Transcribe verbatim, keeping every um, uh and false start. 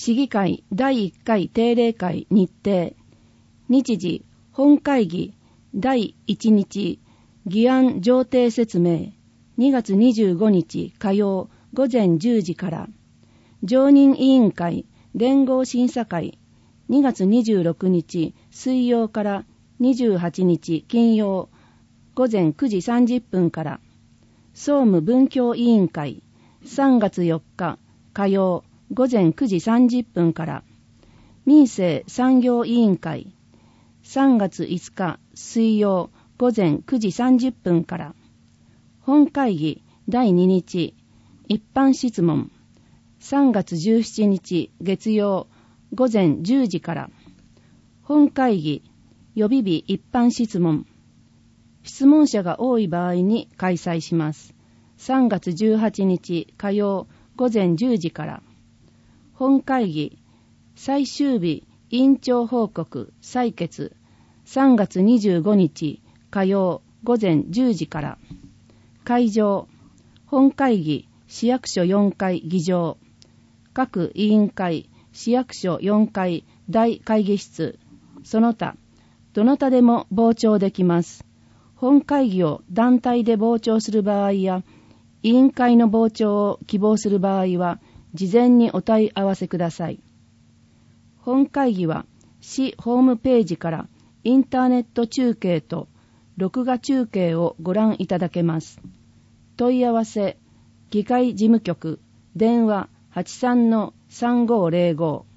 市議会だいいっかい定例会日程。日時、本会議だいいちにち議案上程説明。にがつにじゅうごにち火曜ごぜんじゅうじから。常任委員会連合審査会にがつにじゅうろくにち水曜からにじゅうはちにち金曜ごぜんくじさんじゅっぷんから。総務文教委員会さんがつよっか火曜ごぜんくじさんじゅっぷんから。民生産業委員会さんがついつか水曜ごぜんくじさんじゅっぷんから。本会議だいににち一般質問さんがつじゅうしちにち月曜ごぜんじゅうじから。本会議予備日一般質問。質問者が多い場合に開催します。さんがつじゅうはちにち火曜ごぜんじゅうじから。本会議最終日委員長報告採決さんがつにじゅうごにち火曜ごぜんじゅうじから。会場本会議市役所よんかい議場。各委員会市役所よんかい大会議室。その他どなたでも傍聴できます。本会議を団体で傍聴する場合や委員会の傍聴を希望する場合は事前にお問い合わせください。本会議は市ホームページからインターネット中継と録画中継をご覧いただけます。問い合わせ議会事務局電話 はちさんのさんごーぜろご